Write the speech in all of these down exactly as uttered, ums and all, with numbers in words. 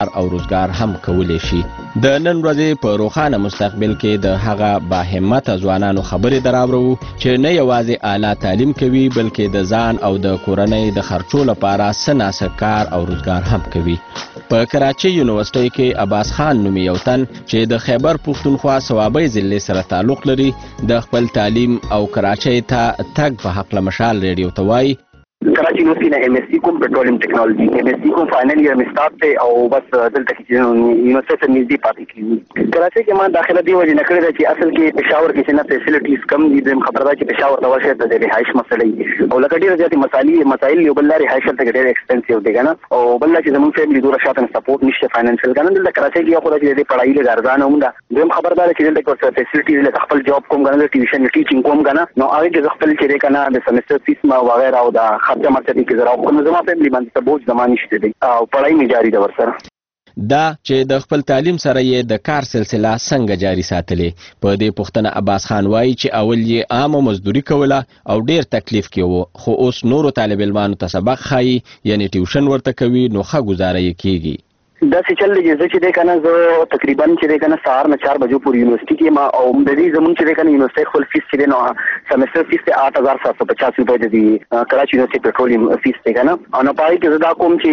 او روزګار هم کولی شي. د نن ورځې په روښانه مستقبل کې د هغه با همته ځوانانو خبرې دراوړو چې نه یوازې اعلی تعلیم کوي بلکې د ځان او د کورنۍ د خرچو لپاره څه ناڅه کار او روزګار هم کوي. په کراچۍ یونیورسټۍ کې عباس خان نومي یو تن چې د خیبر پښتونخوا صوابۍ ضلع سره تعلق لري د خپل تعلیم او کراچۍ ته تګ په هکله مشال ریډیو ته وایي کراچی یونیورسٹی نے ایم ایس سی کوم پیٹرولیم ټیکنالوژي ایم ایس سی کوم فائنل ایئر میں سٹارٹ ته او بس دلته کې یونیورسٹی ته نږدې پاتې کیږي. کراچی کې ما داخله دی وجه نه کړی چې اصل کې پېښور کې څنګه فیسیلیټیز کم دي د خبره چې پېښور ته ورشه د رهایش مسلې او لکه ډیره زیاتې مسالې مسایل یو بل لري رهایش ته ډېر ایکسپنسیو دي کنه او بل چې زموږ فیملی دوره شاته سپورټ نشته فاینانشل کنه د کراچی کې خو د پڑھائی له ارزان هم ده. دویم خبردار چې دلته کوم فیسیلیټیز له خپل جاب کوم کنه ټیوشن ټیچینګ کوم کنه نو هغه کې خپل چې کنه د سمستر فیس ما وغیرہ او د خرچه مرچه کې او کوم زما فیملی باندې ته بوج زمانه نشته دی او پړای می جاری ده ورسره. دا چې د خپل تعلیم سره یې د کار سلسله څنګه جاری ساتلې په دې پوښتنه عباس خان وایي چې اول یې عامه مزدوري کوله او ډیر تکلیف کې و خو اوس نورو طالب علمانو ته سبق ښایي یعنی ټیوشن ورته کوي نو ښه ګزاره یې کیږي. دا چې چل دی چې د کنه زه تقریبا چې د کنه سهار نه چار بجو پورې یونیورسيټي کې ما او د دې زمون چې د کنه یونیورسيټي خپل فیس چې نو سمستر فیس ته آٹھ ہزار سات سو پچاس روپے دی کراچي یونیورسيټي پیټرولیم فیس ته کنه ان پای کې دا کوم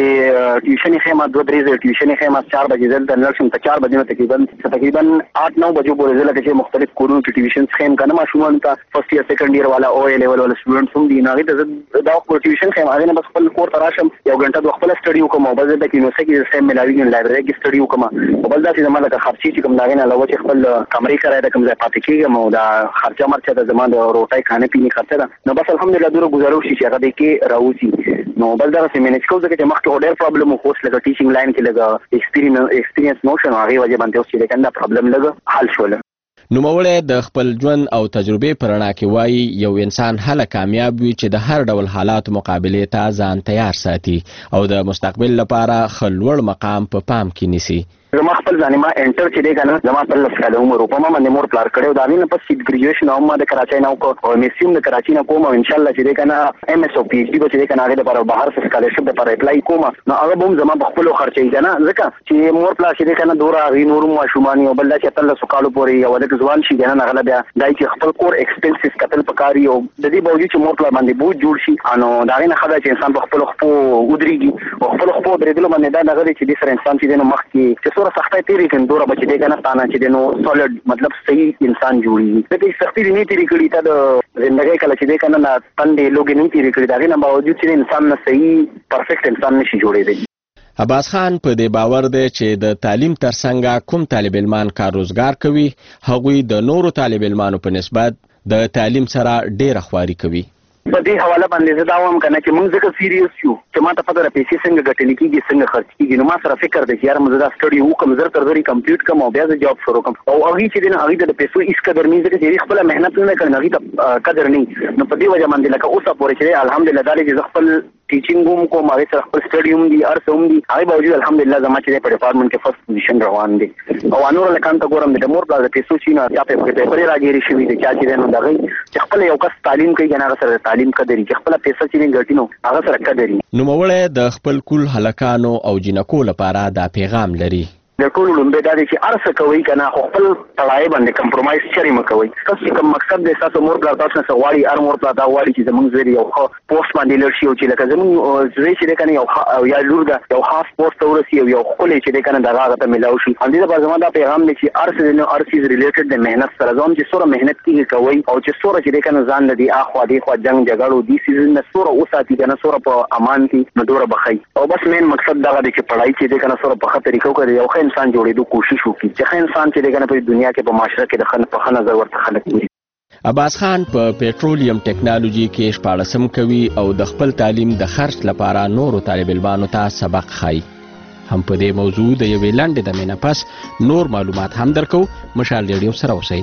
چې ټیوشن یې خېما دوه درې ټیوشن یې خېما چار بجې دل د نرسم ته چار بجې تقریبا تقریبا آٹھ نو بجو پورې زله کې مختلف کورونو کې ټیوشن خېم کنه ما شومان ته فرست ایئر سیکنډ ایئر والا او ای لیول والا سټوډنټس هم دي نه دا خپل ټیوشن خېم هغه نه بس خپل کور تراشم یو غنټه د خپل سټډي وکم او بس د یونیورسيټي کې سیم ملاوي لایبرری کې سټډي وکم او بل دا چې زما د خرچي چې کوم داغه نه علاوه چې خپل کمرې کرای د کوم ځای پاتې کېږم او دا خرچه مرچه د زما د روټۍ خانه پینې خرچه ده نو بس الحمدلله دوره گزارو شي چې هغه د کې راوځي نو بل دا چې مینج کوو ځکه چې مخکې ډېر پرابلم خو اوس لکه ټیچینګ لاین کې لږ ایکسپیرینس ایکسپیرینس نوشن هغه وجه باندې اوس چې د کنده پرابلم لږ حل شول. نوموړی د خپل ژوند او تجربې په رڼا کې وایي یو انسان هله کامیاب وي چې د هر ډول حالاتو مقابلې ته ځان تیار ساتي او د مستقبل لپاره ښه لوړ مقام په پام کې نیسي. زما خپل ځانې ما انټر چې دی کنه زما په لس کاله عمر په ما باندې مور پلار کړی دا نه پس چې ګریجویشن هم ما د کراچۍ نه وکړ او میسیم د کراچۍ نه کوم او ان شاء الله چې دی کنه ام اس او پی ایچ ډي به چې دی کنه هغه لپاره بهر څخه سکالرشپ لپاره اپلای کوم نو هغه به زما په خپل خرچې کنه ځکه چې مور پلار چې دی کنه دوره غي نور مو شومانی او بل چې تل سکالو پوري او د ځوان شي کنه هغه بیا دای چې خپل کور ایکسپنسز کتل پکاري او د دې باوجود چې مور پلار باندې بوج جوړ شي نو دا نه خدای چې انسان په خپل خپل ودرېږي او خپل خپل درېدل باندې دا دغه چې د سر انسان چې نو مخ کې چې سوره سختۍ تیری دوره بچی دی کنه ستانه چې نو سولید مطلب صحیح انسان جوړي د سختي نه تیری کړی ته د زندګۍ کله چې دی کنه نه تندې لوګي نه تیری کړی دا نه باوجود چې انسان نه صحیح پرفیکټ انسان نشي جوړېدی. عباس خان په دې باور دی چې د تعلیم ترڅنګ کوم طالب علمان کار روزګار کوي هغوی د نورو طالب علمانو په نسبت د تعلیم سره ډېره خواري کوي. په دې حواله باندې زه دا وایم کنه چې موږ ځکه سیریس یو چې ما ته پته ده پیسې څنګه ګټل کېږي څنګه خرڅ کېږي نو ما سره فکر دی چې یار موږ دا سټډي وکړم زر تر زرې کمپلیټ کړم او بیا زه جاب شروع کړم او هغه چې دی هغه د پیسو هیڅ قدر نه ځکه چې خپل مهنت نه کړی هغه ته قدر نه نو په دې وجه باندې لکه اوسه پورې چې الحمدلله دا چې خپل ټیچینګ هم کوم هغه سره خپل سټډي هم دي ارس هم دي هغه باوجود الحمدلله زما چې په ډپارټمنټ کې فرست پوزیشن روان دي او انور لکان ته ګورم د مور پلار د پیسو چې نه چا په کې پرې راګيري شوی دي چې چې نو دغه چې خپل یو کس تعلیم کوي کنه هغه سره تعلیم قدرې چې خپل پیسې چې نه ګټي نو هغه سره قدرې. نوموړی د خپل کل هلکانو او جنکو لپاره دا پیغام لري. د ټول لومبه دا چې ارسه کوي کنه خپل تړای باندې کمپرمایز چری مکوي تاسو کوم مقصد د تاسو مور پلار تاسو نه غواړي ار مور پلار دا غواړي چې زمونږ زری یو پوسټ باندې لرشي او چې لکه زمونږ زری چې کنه یو یا لور دا یو خاص پوسټ ورسي یو خپل چې کنه دا هغه ته ملاو شي ان دې په زموږ دا پیغام دی چې ارسه نو ارسیز ریلیټډ د مهنت سره ځم چې سوره مهنت کوي کوي او چې سوره چې کنه ځان لدی اخوا دی خو جنگ جګړو دي سیزن نه سوره اوساتي کنه سوره په امان کې نو دوره بخي او بس مین مقصد دا دی چې پړای چې کنه سوره په خطر کې کوي یو ښه انسان جوړېدو کوشش وکړي چې ښه انسان چې دغه په دنیا کې په معاشره کې د خن په خن نظر ورته خلک وي. عباس خان په پېټرولیم ټیکنالوژي کې شپاړسم کوي او د خپل تعلیم د خرڅ لپاره نورو طالب علمانو ته سبق ښایي. هم په دې موضوع د یوې لنډې دمې نه پس نور معلومات هم درکو. مشال ریډیو سره اوسئ.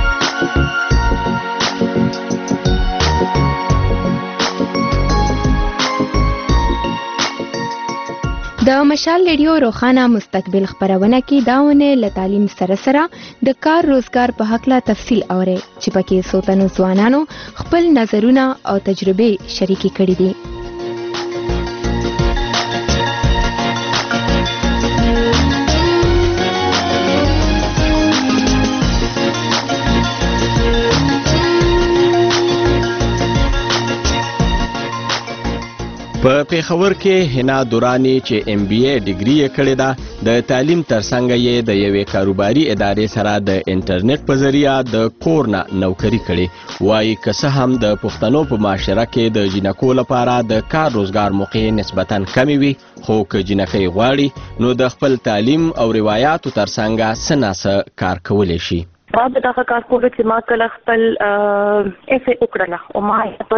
د مشال ریډیو روخانه مستقبل خبرونه کې داونه له تعلیم سره سره د کار روزګار په حق لا تفصیل اوري چې پکې سوتنو ځوانانو خپل نظرونه او تجربې شریکي کړي دي. په پیښور کې حنا دورانی چې ام بي اي ډیګري یې کړې ده د تعلیم ترڅنګ یې د یوې کاروباري ادارې سره د انټرنیټ په ذریعہ د کور نه نوکري کړې وایي که څه هم د پښتنو په معاشره کې د جنکو لپاره د کار روزګار موقع نسبتاً کمې وي خو که جنکۍ غواړي نو د خپل تعلیم او روایاتو ترڅنګ څه ناڅه کار کولی شي. ما به دغه کار کوله چې ما کله خپل اف ای وکړله او ما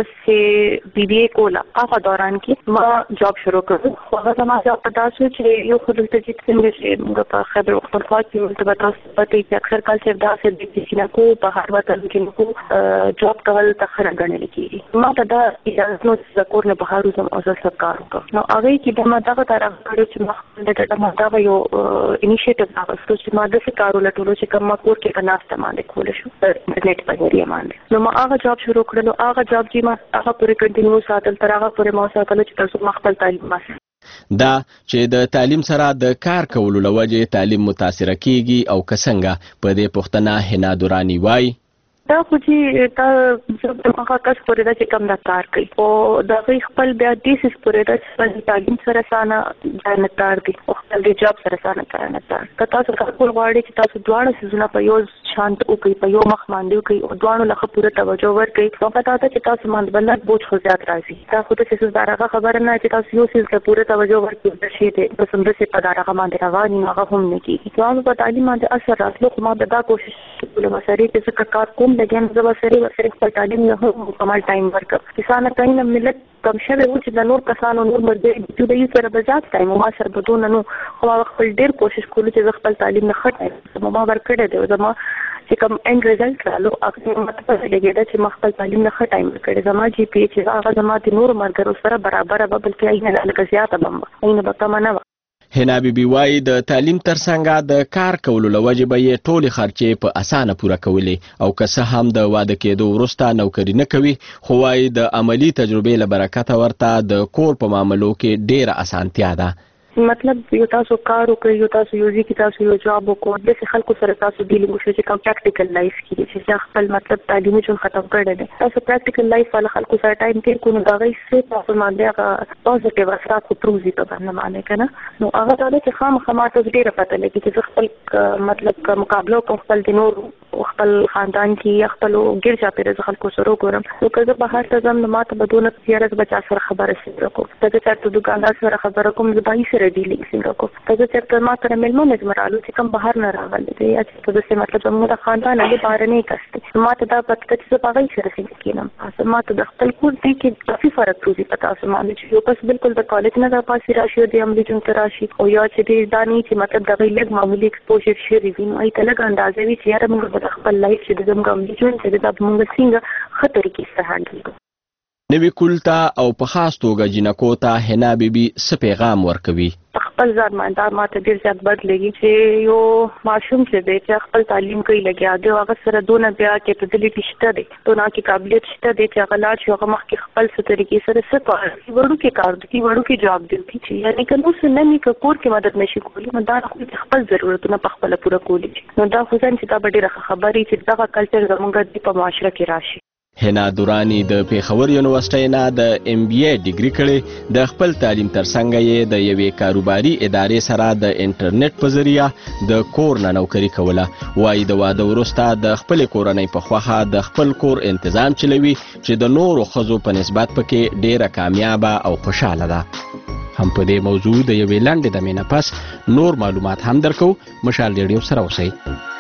پس بی بی ای کوله هغه دوران کې ما جاب شروع کړو خو هغه زما جاب په داسې چې یو خو دلته چې څنګه چې موږ په خبر پختونخوا کې ورته به تاسو پته چې اکثر کال چې داسې د چینکو په هر وطن کې نو جاب کول تخره ګڼل کېږي ما ته دا اجازه نو چې کور نه بهر وځم او زه سب کار وکړم نو هغه کې د ما دغه طرف کړو چې ما د ما دا یو انیشیټیو راغستو چې ما داسې کار ولټولو چې کوم کور کې کنه استعمال کول شو انټرنیټ په ذریعہ باندې نو ما هغه جاب شروع کړلو هغه جاب چې ما هغه پورې کنټینیو ساتل تر هغه پورې ما ساتل چې تاسو ما خپل تعلیم ماسه دا چې د تعلیم سره د کار کولو لوجه تعلیم متاثر کیږي او کسنګه په دې پښتنه حنا دورانی وای دا خو چې تا هغه کس پورې دا چې کوم دا کار کوي او دا خپل بیا دیسس پورې دا چې تعلیم سره سانه ځانتار دي او خپل د جاب سره سانه ځانتار که تاسو خپل غواړئ چې تاسو دواړه سيزونه په یو شانت او کوي په یو مخ باندې کوي او دواړو لخوا پوره توجه ورکړي نو پته ده چې تاسو باندې بلد بوج خو زیات راځي دا خو د څه دارغه خبره نه چې تاسو یو سیز ته پوره توجه ورکړئ د شي ته د سمدسي په دارغه باندې رواني هغه هم نه کیږي نو په تعلیم باندې اثر راتلو خو ما دا کوشش وکړم مساري چې کار کوم لګین زما سره سره خپل تعلیم نه مکمل ټایم ورکړ کسانه کین ملت کم شوه و چې د نور کسانو نور مرګ چې د یو سره بزات ټایم ما سره بدون نو خو خپل ډیر کوشش کولو چې خپل تعلیم نه خټه ما ورکړه دی زما چې کوم اند ریزلټ رالو اکثر مطلب لګی دا چې خپل تعلیم نه خټه ټایم ورکړه زما جی پی چې هغه زما د نور مرګ سره برابر به بلکې اینه لکه زیاته بم اینه به کم نه حنا بیبي وای د تعلیم ترڅنګ د کار کولو لوجه به یې ټولې خرچې په اسانه پوره کولې او که څه هم د واده کېدو وروسته نوکري نه کوي خو وای د عملی تجربې له برکته ورته د کور په معاملو کې ډېره اسانتیا ده مطلب یو تاسو کار وکړئ یو تاسو یو ځکه تاسو یو جاب وکړئ د خلکو سره تاسو ډیلینګ وشو چې کوم پریکټیکل لایف کې چې خپل مطلب تعلیمي ژوند ختم کړی دی تاسو پریکټیکل لایف ول خلکو سره ټایم تیر کوو دا غي څه تاسو باندې هغه پوزټیو اثرات خو پروزي په باندې معنی کنه نو هغه دا چې خامخا ماته ډیره پته لګي چې خپل مطلب مقابله کوم خپل د نور خپل خاندان کې خپل ګرځا پیره خلکو سره وګورم نو کله بهر ته ځم نو ماته بدونه زیارت بچا سره خبره سره کوم دا چې تاسو دکاندار سره خبره کوم زبای سره ډیلینګ څنګه کو تاسو چې ما سره ملمنه زمرالو چې کوم بهر نه راغلي دی چې تاسو مطلب موږ د خاندان له بهر نه کسته ما ته دا پته چې په غي سره څنګه کینم تاسو ما ته د خپل کور دی کې کافي فرق روزي پتا تاسو باندې چې یو پس بالکل د کالج نه د پاسې راشي د عملي جون راشي او یا چې د دانی چې مطلب د غي لګ معمولی ایکسپوژر شي ریوین او ته لګ اندازې وی چې یاره موږ د خپل لایف چې د زموږ عملي جون چې د موږ څنګه خطر کې سره هانډل کوو نوی کولتا او په خاص توګه جنکو ته حنا بیبي څه پیغام ورکوي خپل ځان باندې ماته ډیر زیات بد لګي چې یو ماشوم چې دی چې خپل تعلیم کوي لګیا دی هغه سره دونه بیا کیپابیلیټی شته دی دونه کې قابلیت شته دی چې هغه لاړ شي هغه مخکې خپل څه طریقې سره څه کوي وړو کې کار دی وړو کې جواب دی چې یعنی که نو څه نه می کور کې مدد نشي کولی نو دا خپل ضرورتونه په خپل پوره کولی نو دا خو ځان چې دا ډیره خبرې چې دا کلچر زموږ په معاشره کې راشي حنا دورانی د پیښور یونیورسيټۍ نه د ام بي اي ډیګري کړي د خپل تعلیم ترڅنګ یې د یوې کاروباري ادارې سره د انټرنیټ په ذریعہ د کور نه نوکري کوله وایي د واده وروسته د خپل کورنۍ په خوخه د خپل کور تنظیم چلوي چې د نورو ښځو په نسبت پکې ډیره کامیابه او خوشاله ده هم په دې موضوع د یوې لنډې دمې نه پس نور معلومات هم درکو مشال ریډیو سره اوسئ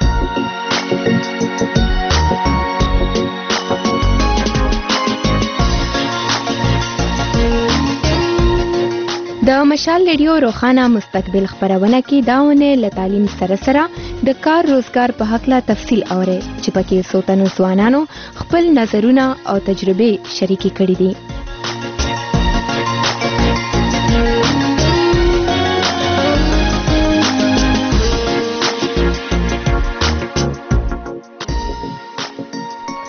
د مشال ریډیو روخانه مستقبل خبرونه کې داونه له تعلیم سره سره د کار روزګار په حق لا تفصیل اوري چې پکې سوتنو ځوانانو خپل نظرونه او تجربې شریکي کړي دي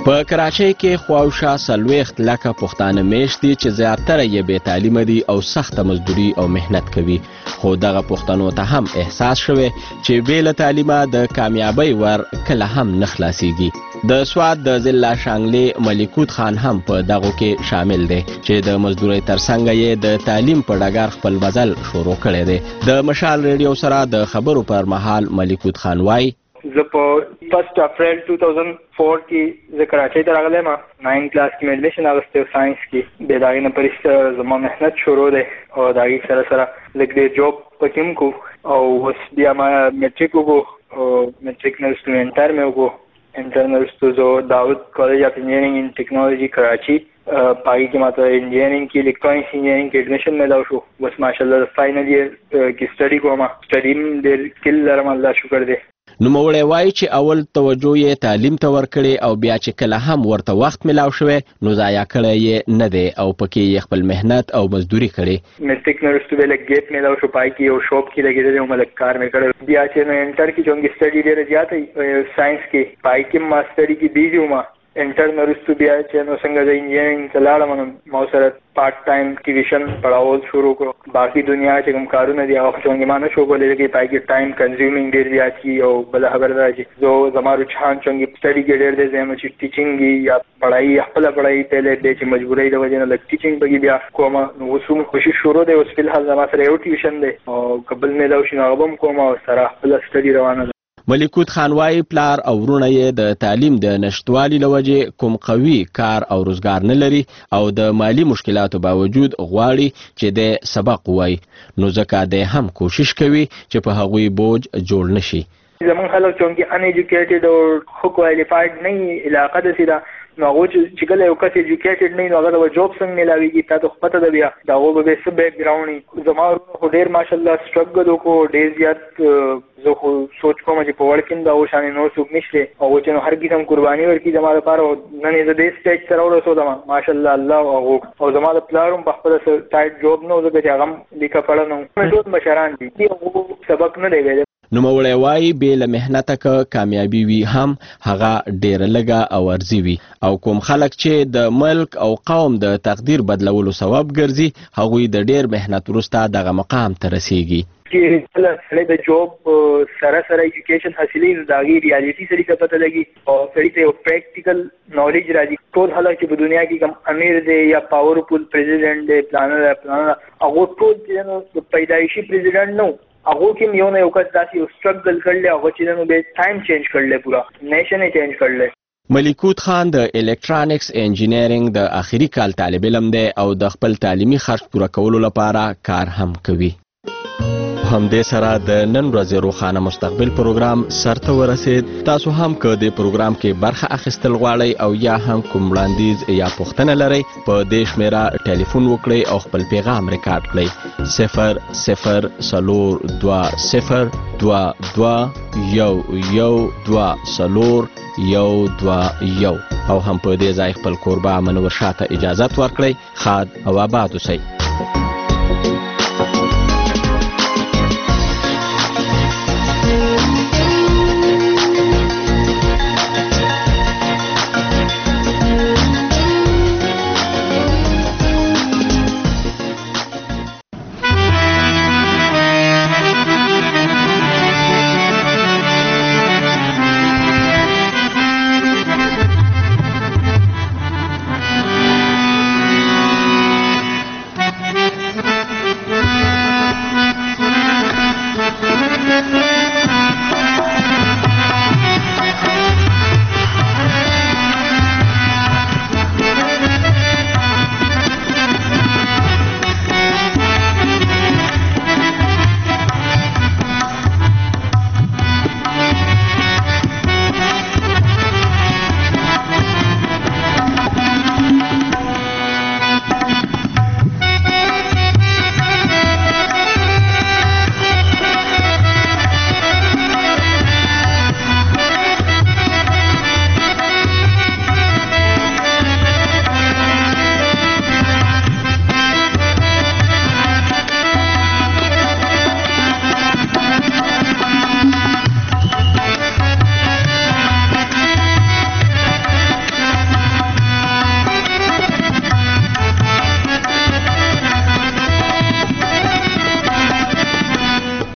په کراچۍ کې خواوشا څلوېښت لکه پښتانه میشت دي چې زیاتره یې بې تعلیمه دي او سخته مزدوري او محنت کوي، خو دغه پښتنو ته هم احساس شوی چې بې له تعلیمه د کامیابۍ ور کله هم نه خلاصیږي. د سوات د ضلع شانګلې ملیکوت خان هم په دغو کې شامل دی چې د مزدورۍ ترڅنګ یې د تعلیم په ډګر خپل مزل شروع کړی دی. د مشال ریډیو سره د خبرو پر مهال ملیکوت خان وایي زه په فرست اپریل دو هزار چار کې زه کراچۍ ته راغلی ما ناین کلاس کې مې ایډمیشن اخیستی و ساینس کې. بیا د هغې نه پرسته زما محنت شروع دی او د هغې سره سره لږ ډېر جاب پکې هم کړو او اوس بیا ما میټریک وکړو او میټریک نه وروسته انټر مې وکړو. انټر نه وروسته زه داود کالج اف انجینرینګ ان ټیکنالوژي کراچي په هغې کې ماته انجینرینګ کې الکترونیکس انجینرینګ کې ایډمیشن میلاو شو. بس ماشاءالله فاینل ایئر کې سټډي کوم، سټډي هم ډېر سکل لرم، الله شکر دی. نوموړی وایي چې اول توجه یې تعلیم ته ورکړې او بیا چې کله هم ورته وخت میلاو شوی نو ضایع کړی یې نه دی او پکې یې خپل محنت او مزدوري کړې. میټریک نه وروسته بیا لږ ګیپ میلاو شو، په هغې کې یو شاپ کې لګېدلی وم، لږ کار مې کړی. بیا چې نو انټر کې چونکې سټډي ډېره زیاته ساینس کې، په هغې کې ما سټډي کې بیزي وم. انټر نه وروسته بیا چې نو څنګه زه انجینرینګ ته لاړم نو ما سره پارټ ټایم ټیویشن پړاول شروع کړو. باقي دنیا چې کوم کارونه دي هغه چونکې ما نه شو کولی ځکه په هغې کې ټایم کنزیومینګ ډېر زیات وي. او بله خبره دا چې زه زما رجحان چونکې سټډي کې ډېر دی، زه یم چې ټیچینګ وي یا پړهایي خپله پړهایي پهلی دی چې مجبورۍ د وجې نه لږ ټیچینګ پکې بیا کوم. نو اوس هم کوشش شروع دی، اوس فلحال زما سره یو ټیوشن دی او که بل میلاو شي نو هغه به هم کوم او سره خپله سټډي روانه ده. ملیکوت خان وایي پلار او ورونه یې د تعلیم د نشتوالي له وجې کوم قوي کار او روزګار نه لري او د مالی مشکلاتو باوجود غواړي چې د سبق ووایي، نو ځکه دی هم کوشش کوي چې په هغوی بوج جوړ نشي. زمونږ خلک چونکې ان ایجوکیټډ او ښه کوالفاید نه وي علاقه داسې ده نو هغوی چې کله یو کس ایجوکیټډ نه وي نو هغه ته به جاب څنګه میلاویږي، تا ته خو پته ده بیا د هغو به بیا څه بیک ګراونډ وي. زما ورونه خو ډېر ماشاءالله سټرګل وکړو، ډېر زیات. زه خو سوچ کوم چې په وړ کې هم د هغو شانې نور څوک نشته، هغو چې نو هر قسم قرباني ورکړي زما لپاره. نن یې زه دې سټیج ته راورسولم ماشاءالله الله هغو او زما د پلار هم په خپله ټایټ جاب نه و ځکه چې هغه هم لیکه پړه نه و. ټول مشران دي هغو سبق نه دی ویلی. نوموړی وایي بې له محنته که کامیابي وي هم هغه ډېره لږه او ارزي وي او کوم خلک چې د ملک او قوم د تقدیر بدلولو سبب ګرځي هغوی د ډېر محنت وروسته دغه مقام ته رسیږي. چې کله سړی د جاب سره سره ایجوکیشن حاصلوي نو د هغې ریالټي سړي ته پته لګي او سړي ته یو پریکټیکل نالج راځي. ټول خلک چې په دنیا کې کوم امیر دی یا پاورفل پریزیډنټ دی پلانر دی پلانر هغه ټول چې نو پیدایشي پریزیډنټ نه هغو کې یو نه یو کس داسې یو سټرګل کړلی هغه چې نو بیا ټایم چینج کړلی، پوره نیشن یې چینج کړلی. ملیکوت خان د الکترونیکس انجینرینګ د آخري کال طالب علم دی او د خپل تعلیمي خرج پوره کولو لپاره کار هم کوي. همدې سره د نن ورځې روښانه مستقبل پروګرام سرته ورسید. تاسو هم که د پروګرام کې برخه اخیستل غواړئ او یا هم کوم وړاندیز یا پوښتنه لرئ په دې شمېره ټلیفون وکړئ او خپل پیغام ریکارډ کړئ صفر صفر څلور دوه صفر دوه دوه یو یو دوه څلور یو دوه یو او هم په دې ځای خپل کوربه منور شاه ته اجازت ورکړئ. ښاد او آباد اوسئ. Thank you.